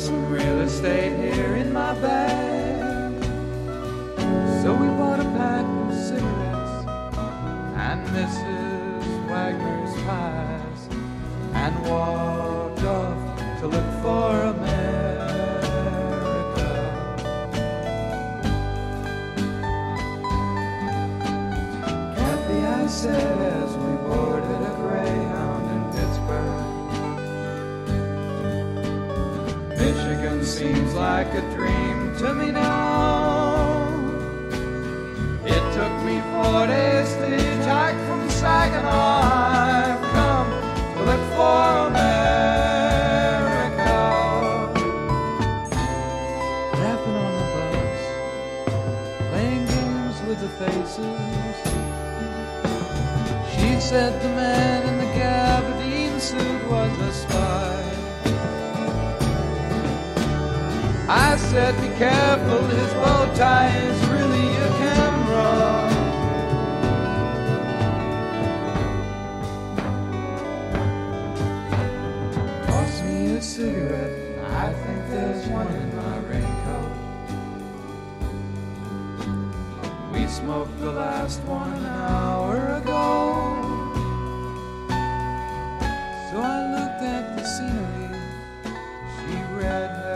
some real estate here in my bag. So we bought a pack of cigarettes and Mrs. Wagner's pies and walked off to look for America. Kathy, I said as we boarded a Greyhound in Pittsburgh, Michigan seems like a dream to me now. It took me 4 days to hitchhike from Saginaw. I've come to look for America. Laughing on the bus, playing games with the faces. She said the man in the gabardine suit was a spy. I said, be careful, his bow tie is really a camera. Toss me a cigarette, I think there's one in my raincoat. We smoked the last one an hour ago. So I looked at the scenery, she read